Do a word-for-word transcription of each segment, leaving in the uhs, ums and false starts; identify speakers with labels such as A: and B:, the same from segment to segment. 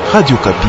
A: Radio Kapi.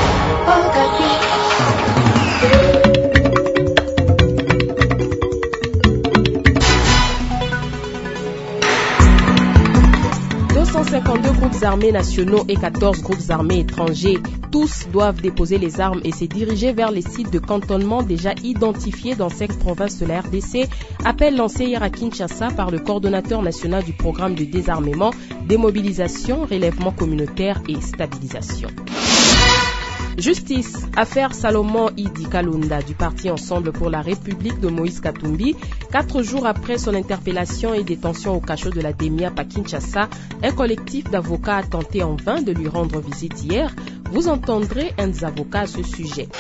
B: deux cent cinquante-deux groupes armés nationaux et quatorze groupes armés étrangers. Tous doivent déposer les armes et se diriger vers les sites de cantonnement déjà identifiés dans cinq provinces de la R D C. Appel lancé hier à Kinshasa par le coordonnateur national du programme de désarmement, démobilisation, relèvement communautaire et stabilisation. Justice, affaire Salomon Idi Kalunda du parti Ensemble pour la République de Moïse Katumbi. Quatre jours après son interpellation et détention au cachot de la DEMIAP à Kinshasa, un collectif d'avocats a tenté en vain de lui rendre visite hier. Vous entendrez un des avocats à ce sujet.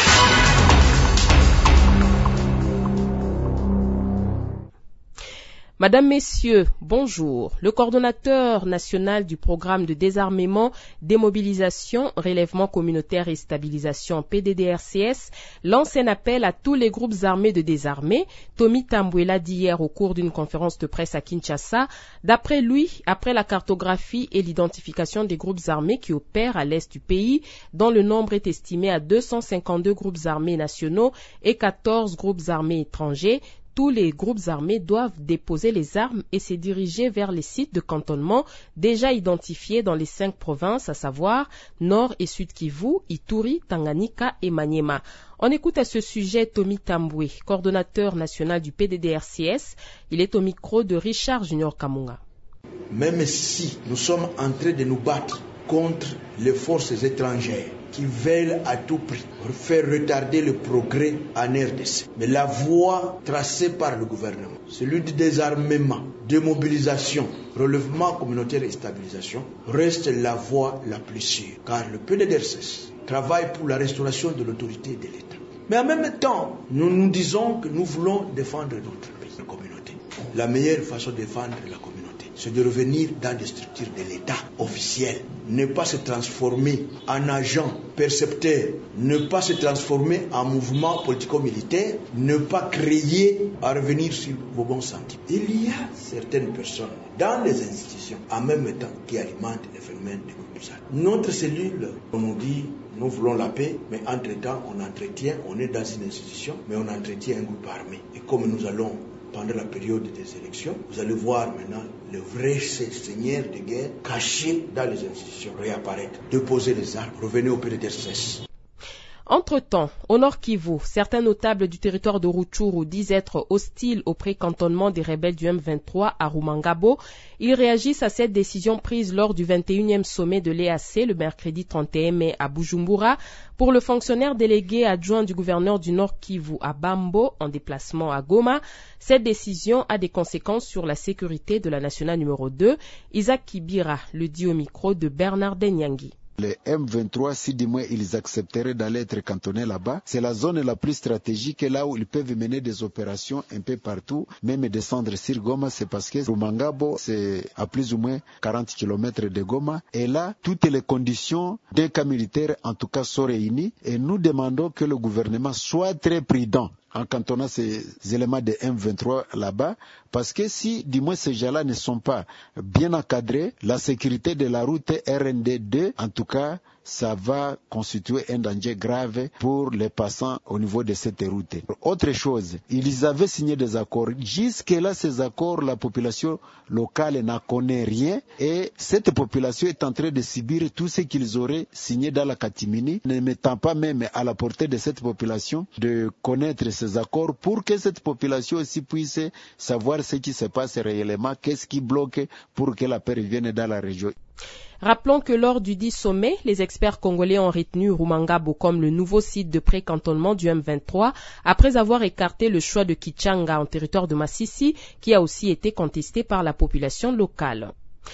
B: Madame, Messieurs, bonjour. Le coordonnateur national du programme de désarmement, démobilisation, relèvement communautaire et stabilisation P D D R C S lance un appel à tous les groupes armés de désarmer. Tommy Tambouela dit hier au cours d'une conférence de presse à Kinshasa. D'après lui, après la cartographie et l'identification des groupes armés qui opèrent à l'est du pays, dont le nombre est estimé à deux cent cinquante-deux groupes armés nationaux et quatorze groupes armés étrangers, tous les groupes armés doivent déposer les armes et se diriger vers les sites de cantonnement déjà identifiés dans les cinq provinces, à savoir Nord et Sud Kivu, Ituri, Tanganyika et Maniema. On écoute à ce sujet Tommy Tamboué, coordonnateur national du P D D R C S. Il est au micro de Richard Junior Kamunga.
C: Même si nous sommes en train de nous battre contre les forces étrangères qui veulent à tout prix faire retarder le progrès en R D C. Mais la voie tracée par le gouvernement, celui du désarmement, démobilisation, relèvement communautaire et stabilisation, reste la voie la plus sûre. Car le P D D R C S travaille pour la restauration de l'autorité de l'État. Mais en même temps, nous nous disons que nous voulons défendre notre pays, la communauté. La meilleure façon de défendre la communauté, c'est de revenir dans des structures de l'État officielles, ne pas se transformer en agent percepteur, ne pas se transformer en mouvement politico-militaire, ne pas créer à revenir sur vos bons sentiments. Il y a certaines personnes dans les institutions en même temps qui alimentent les phénomènes de groupes armés. Notre cellule, on nous dit, nous voulons la paix, mais entre-temps, on entretient, on est dans une institution, mais on entretient un groupe armé. Et comme nous allons pendant la période des élections, vous allez voir maintenant le vrai seigneur de guerre caché dans les institutions réapparaître, déposer les armes, revenir au P D D R C S.
B: Entre-temps, au Nord Kivu, certains notables du territoire de Rutshuru disent être hostiles au pré-cantonnement des rebelles du M vingt-trois à Rumangabo. Ils réagissent à cette décision prise lors du vingt et unième sommet de l'E A C le mercredi trente et un mai à Bujumbura. Pour le fonctionnaire délégué adjoint du gouverneur du Nord Kivu à Bambo, en déplacement à Goma, cette décision a des conséquences sur la sécurité de la nationale numéro deux. Isaac Kibira le dit au micro de Bernard Denyangi.
D: Les M vingt-trois, si du moins ils accepteraient d'aller être cantonnés là-bas, c'est la zone la plus stratégique, là où ils peuvent mener des opérations un peu partout, même descendre sur Goma, c'est parce que Rumangabo, c'est à plus ou moins quarante kilomètres de Goma, et là, toutes les conditions d'un cas militaire, en tout cas, sont réunies, et nous demandons que le gouvernement soit très prudent en cantonnant ces éléments de M vingt-trois là-bas, parce que si, du moins, ces gens-là ne sont pas bien encadrés, la sécurité de la route R N D deux, en tout cas, ça va constituer un danger grave pour les passants au niveau de cette route. Autre chose, ils avaient signé des accords. Jusque-là, ces accords, la population locale n'en connaît rien et cette population est en train de subir tout ce qu'ils auraient signé dans la catimini, ne mettant pas même à la portée de cette population de connaître ces accords pour que cette population aussi puisse savoir ce qui se passe réellement, qu'est-ce qui bloque pour que la paix revienne dans la région.
B: Rappelons que lors du dit sommet, les experts congolais ont retenu Rumangabo comme le nouveau site de pré-cantonnement du M vingt-trois, après avoir écarté le choix de Kichanga en territoire de Massissi, qui a aussi été contesté par la population locale.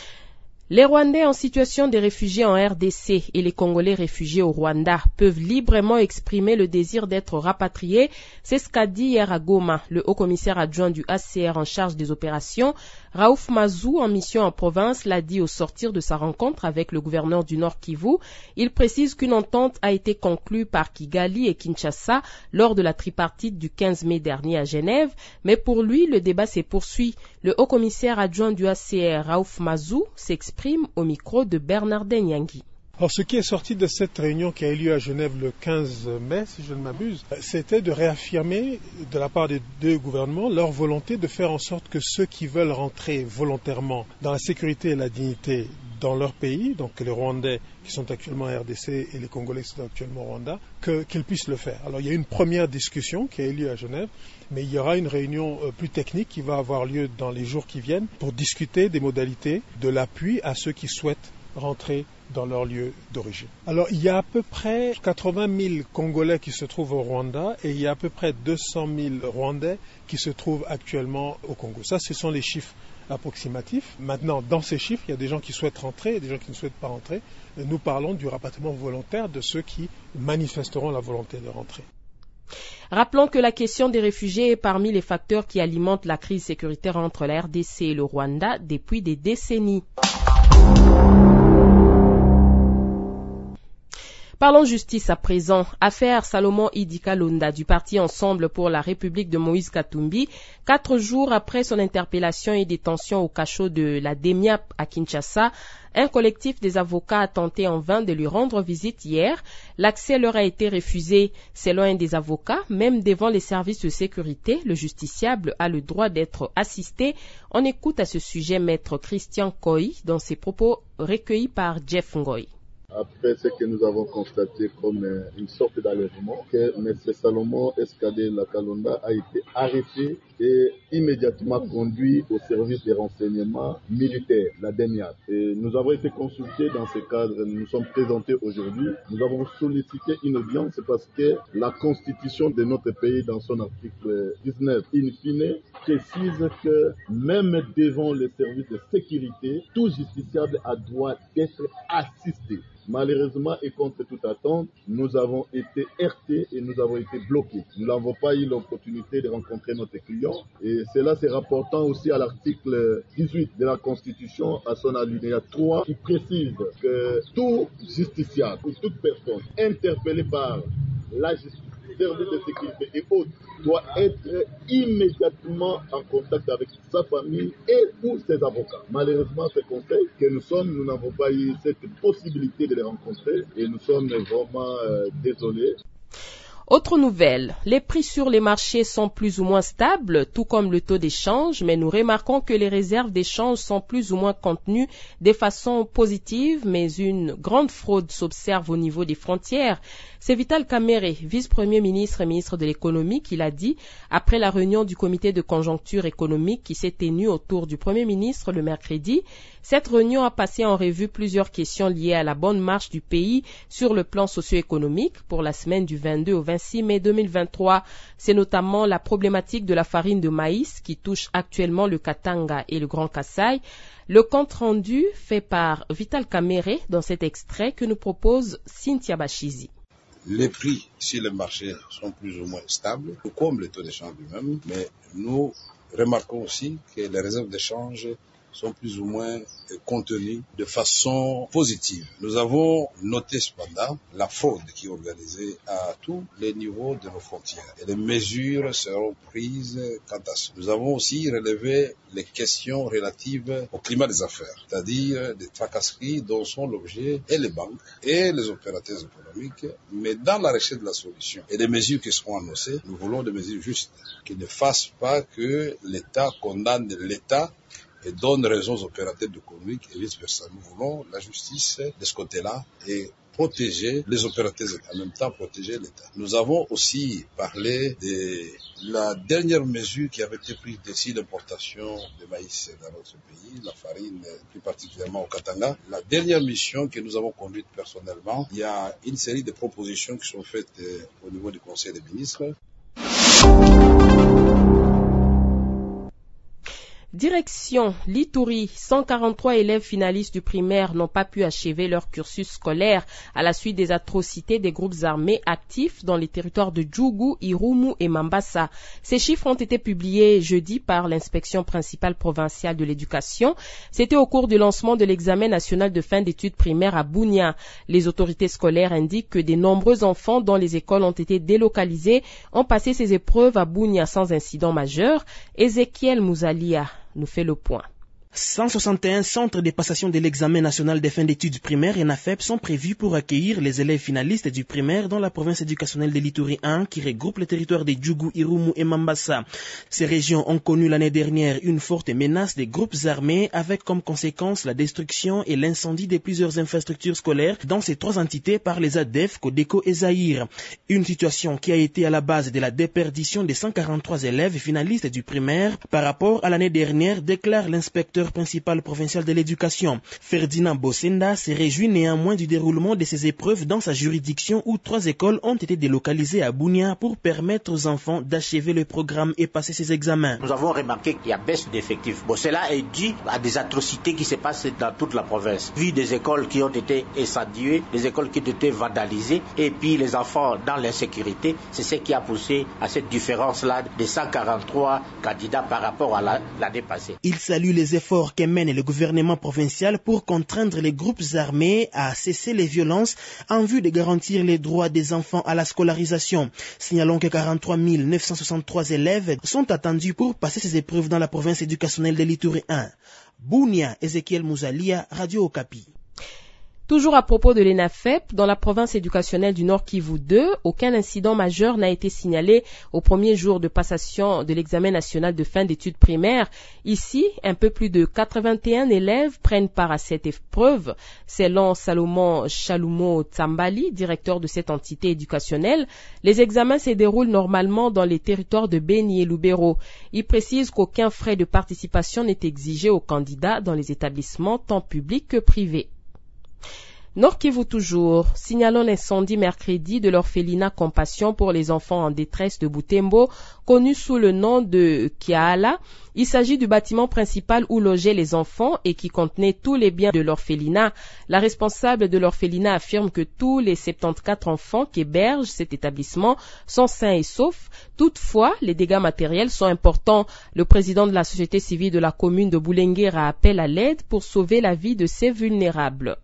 B: Les Rwandais en situation de réfugiés en R D C et les Congolais réfugiés au Rwanda peuvent librement exprimer le désir d'être rapatriés. C'est ce qu'a dit hier à Goma le haut-commissaire adjoint du H C R en charge des opérations. Raouf Mazou, en mission en province, l'a dit au sortir de sa rencontre avec le gouverneur du Nord Kivu. Il précise qu'une entente a été conclue par Kigali et Kinshasa lors de la tripartite du quinze mai dernier à Genève. Mais pour lui, le débat se poursuit. Le haut-commissaire adjoint du H C R, Raouf Mazou, s'exprime au micro de Bernard Denyangi.
A: Alors, ce qui est sorti de cette réunion qui a eu lieu à Genève le quinze mai, si je ne m'abuse, c'était de réaffirmer de la part des deux gouvernements leur volonté de faire en sorte que ceux qui veulent rentrer volontairement dans la sécurité et la dignité dans leur pays, donc les Rwandais qui sont actuellement en R D C et les Congolais qui sont actuellement au Rwanda, que, qu'ils puissent le faire. Alors il y a une première discussion qui a eu lieu à Genève, mais il y aura une réunion euh, plus technique qui va avoir lieu dans les jours qui viennent pour discuter des modalités de l'appui à ceux qui souhaitent rentrer dans leur lieu d'origine. Alors, il y a à peu près quatre-vingt mille Congolais qui se trouvent au Rwanda et il y a à peu près deux cent mille Rwandais qui se trouvent actuellement au Congo. Ça, ce sont les chiffres approximatifs. Maintenant, dans ces chiffres, il y a des gens qui souhaitent rentrer et des gens qui ne souhaitent pas rentrer. Nous parlons du rapatriement volontaire de ceux qui manifesteront la volonté de rentrer.
B: Rappelons que la question des réfugiés est parmi les facteurs qui alimentent la crise sécuritaire entre la R D C et le Rwanda depuis des décennies. Parlons justice à présent. Affaire Salomon Idika Londa du parti Ensemble pour la République de Moïse Katumbi. Quatre jours après son interpellation et détention au cachot de la DEMIAP à Kinshasa, un collectif des avocats a tenté en vain de lui rendre visite hier. L'accès leur a été refusé. Selon un des avocats, même devant les services de sécurité, le justiciable a le droit d'être assisté. On écoute à ce sujet Maître Christian Koi dans ses propos recueillis par Jeff Ngoy.
E: Après ce que nous avons constaté comme une sorte d'enlèvement, que M. Salomon Escadé Lakalonda a été arrêté et immédiatement conduit au service des renseignements militaires, la DEMIAP. Et nous avons été consultés dans ce cadre, nous nous sommes présentés aujourd'hui. Nous avons sollicité une audience parce que la constitution de notre pays, dans son article dix-neuf, in fine, précise que même devant les services de sécurité, tout justiciable a droit d'être assisté. Malheureusement et contre toute attente, nous avons été heurtés et nous avons été bloqués. Nous n'avons pas eu l'opportunité de rencontrer notre client et cela se rapportant aussi à l'article dix-huit de la Constitution, à son alinéa trois, qui précise que tout justiciable ou toute personne interpellée par la justice, service de sécurité et autres doit être immédiatement en contact avec sa famille et ou ses avocats. Malheureusement, ce conseil que nous sommes, nous n'avons pas eu cette possibilité de les rencontrer et nous sommes vraiment euh, désolés.
B: Autre nouvelle, les prix sur les marchés sont plus ou moins stables, tout comme le taux d'échange, mais nous remarquons que les réserves d'échange sont plus ou moins contenues de façon positive, mais une grande fraude s'observe au niveau des frontières. C'est Vital Kamerhe, vice-premier ministre et ministre de l'économie, qui l'a dit après la réunion du comité de conjoncture économique qui s'est tenue autour du premier ministre le mercredi. Cette réunion a passé en revue plusieurs questions liées à la bonne marche du pays sur le plan socio-économique pour la semaine du vingt-deux au vingt-six mai deux mille vingt-trois. C'est notamment la problématique de la farine de maïs qui touche actuellement le Katanga et le Grand Kasaï. Le compte rendu fait par Vital Kamerhe dans cet extrait que nous propose Cynthia Bachizi.
F: Les prix sur le marché sont plus ou moins stables, tout comme le taux d'échange lui-même, mais nous remarquons aussi que les réserves d'échange sont plus ou moins contenues de façon positive. Nous avons noté cependant la fraude qui est organisée à tous les niveaux de nos frontières et les mesures seront prises quant à ça. Nous avons aussi relevé les questions relatives au climat des affaires, c'est-à-dire des tracasseries dont sont l'objet et les banques et les opérateurs économiques, mais dans la recherche de la solution et des mesures qui seront annoncées, nous voulons des mesures justes, qui ne fassent pas que l'État condamne l'État et donne raison aux opérateurs économiques et vice-versa. Nous voulons la justice de ce côté-là et protéger les opérateurs et en même temps protéger l'État. Nous avons aussi parlé de la dernière mesure qui avait été prise d'ici d'importation de maïs dans notre pays, la farine plus particulièrement au Katanga. La dernière mission que nous avons conduite personnellement, il y a une série de propositions qui sont faites au niveau du Conseil des ministres.
B: Direction l'Ituri, cent quarante-trois élèves finalistes du primaire n'ont pas pu achever leur cursus scolaire à la suite des atrocités des groupes armés actifs dans les territoires de Djougou, Irumu et Mambasa. Ces chiffres ont été publiés jeudi par l'inspection principale provinciale de l'éducation. C'était au cours du lancement de l'examen national de fin d'études primaires à Bunia. Les autorités scolaires indiquent que de nombreux enfants dont les écoles ont été délocalisées ont passé ces épreuves à Bunia sans incident majeur. Ezekiel Mouzalia nous fait le point.
G: cent soixante et un centres de passation de l'examen national des fins d'études primaires et N A F E P sont prévus pour accueillir les élèves finalistes du primaire dans la province éducationnelle de l'Ituri un qui regroupe les territoires de Djougou, Irumu et Mambasa. Ces régions ont connu l'année dernière une forte menace des groupes armés avec comme conséquence la destruction et l'incendie de plusieurs infrastructures scolaires dans ces trois entités par les A D F, Codeco et Zaïre. Une situation qui a été à la base de la déperdition des cent quarante-trois élèves finalistes du primaire par rapport à l'année dernière, déclare l'inspecteur principal provincial de l'éducation. Ferdinand Bossenda se réjouit néanmoins du déroulement de ces épreuves dans sa juridiction où trois écoles ont été délocalisées à Bunia pour permettre aux enfants d'achever le programme et passer ses examens.
H: Nous avons remarqué qu'il y a baisse d'effectifs. Bon, cela est dû à des atrocités qui se passent dans toute la province. Vu des écoles qui ont été incendiées, des écoles qui ont été vandalisées et puis les enfants dans l'insécurité, c'est ce qui a poussé à cette différence-là de cent quarante-trois candidats par rapport à l'année passée.
G: Il salue les efforts que mène le gouvernement provincial pour contraindre les groupes armés à cesser les violences en vue de garantir les droits des enfants à la scolarisation. Signalons que quarante-trois mille neuf cent soixante-trois élèves sont attendus pour passer ces épreuves dans la province éducationnelle de l'Ituri un. Bunia, Ezekiel Mouzalia, Radio Okapi.
B: Toujours à propos de l'E N A F E P, dans la province éducationnelle du Nord Kivu deux, aucun incident majeur n'a été signalé au premier jour de passation de l'examen national de fin d'études primaires. Ici, un peu plus de quatre-vingt-un élèves prennent part à cette épreuve. Selon Salomon Chalumo Tsambali, directeur de cette entité éducationnelle, les examens se déroulent normalement dans les territoires de Beni et Lubero. Il précise qu'aucun frais de participation n'est exigé aux candidats dans les établissements tant publics que privés. Nord Kivu toujours, signalons l'incendie mercredi de l'orphelinat Compassion pour les enfants en détresse de Butembo, connu sous le nom de Kiala. Il s'agit du bâtiment principal où logeaient les enfants et qui contenait tous les biens de l'orphelinat. La responsable de l'orphelinat affirme que tous les soixante-quatorze enfants qui hébergent cet établissement sont sains et saufs. Toutefois, les dégâts matériels sont importants. Le président de la société civile de la commune de Boulenguera appelle à l'aide pour sauver la vie de ces vulnérables.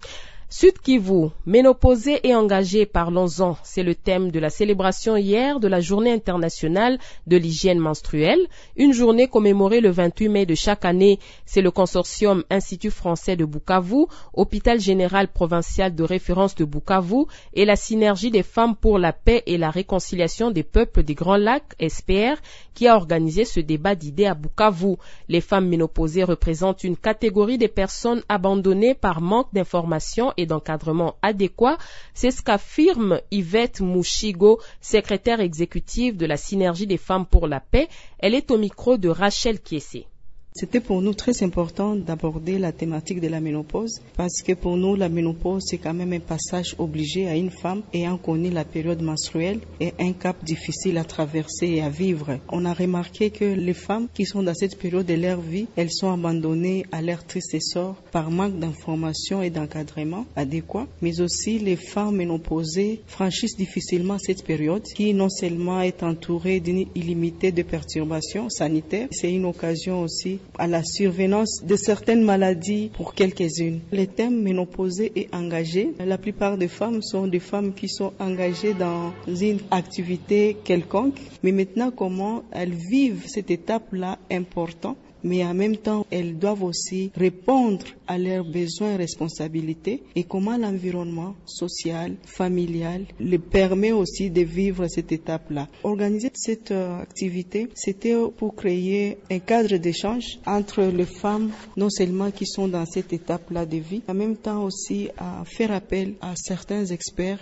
B: Sud Kivu, ménopausée et engagée, parlons-en. C'est le thème de la célébration hier de la Journée internationale de l'hygiène menstruelle, une journée commémorée le vingt-huit mai de chaque année. C'est le consortium Institut français de Bukavu, Hôpital général provincial de référence de Bukavu et la synergie des femmes pour la paix et la réconciliation des peuples des Grands Lacs, S P R, qui a organisé ce débat d'idées à Bukavu. Les femmes ménopausées représentent une catégorie de personnes abandonnées par manque d'information et d'encadrement adéquat, c'est ce qu'affirme Yvette Mouchigo, secrétaire exécutive de la Synergie des femmes pour la paix. Elle est au micro de Rachel Kiessé.
I: C'était pour nous très important d'aborder la thématique de la ménopause parce que pour nous, la ménopause, c'est quand même un passage obligé à une femme ayant connu la période menstruelle et un cap difficile à traverser et à vivre. On a remarqué que les femmes qui sont dans cette période de leur vie, elles sont abandonnées à leur triste sort par manque d'information et d'encadrement adéquat, mais aussi les femmes ménopausées franchissent difficilement cette période qui non seulement est entourée d'une illimitée de perturbations sanitaires, c'est une occasion aussi à la survenance de certaines maladies pour quelques-unes. Les thèmes ménopausés et engagés, la plupart des femmes sont des femmes qui sont engagées dans une activité quelconque, mais maintenant comment elles vivent cette étape-là importante, mais en même temps, elles doivent aussi répondre à leurs besoins et responsabilités et comment l'environnement social, familial, les permet aussi de vivre cette étape-là. Organiser cette euh, activité, c'était pour créer un cadre d'échange entre les femmes, non seulement qui sont dans cette étape-là de vie, en même temps aussi à faire appel à certains experts.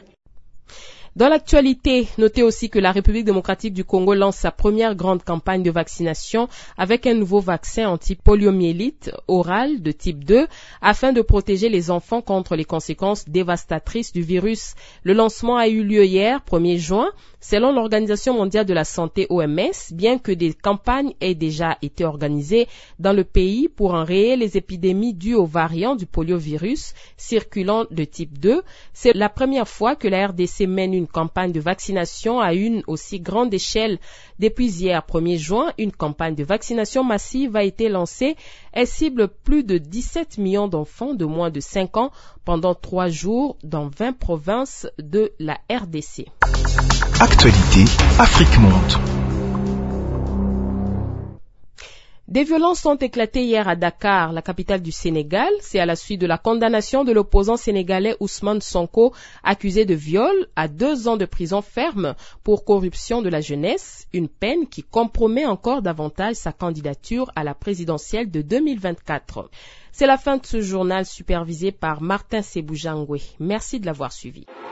B: Dans l'actualité, notez aussi que la République démocratique du Congo lance sa première grande campagne de vaccination avec un nouveau vaccin anti-poliomyélite oral de type deux afin de protéger les enfants contre les conséquences dévastatrices du virus. Le lancement a eu lieu hier, premier juin, selon l'Organisation mondiale de la santé O M S, bien que des campagnes aient déjà été organisées dans le pays pour enrayer les épidémies dues aux variants du poliovirus circulant de type deux. C'est la première fois que la R D C mène une campagne de vaccination à une aussi grande échelle. Depuis hier, premier juin, une campagne de vaccination massive a été lancée. Elle cible plus de dix-sept millions d'enfants de moins de cinq ans pendant trois jours dans vingt provinces de la R D C.
J: Actualité, Afrique Monde.
B: Des violences ont éclaté hier à Dakar, la capitale du Sénégal. C'est à la suite de la condamnation de l'opposant sénégalais Ousmane Sonko, accusé de viol à deux ans de prison ferme pour corruption de la jeunesse, une peine qui compromet encore davantage sa candidature à la présidentielle de deux mille vingt-quatre. C'est la fin de ce journal supervisé par Martin Seboujangwe. Merci de l'avoir suivi.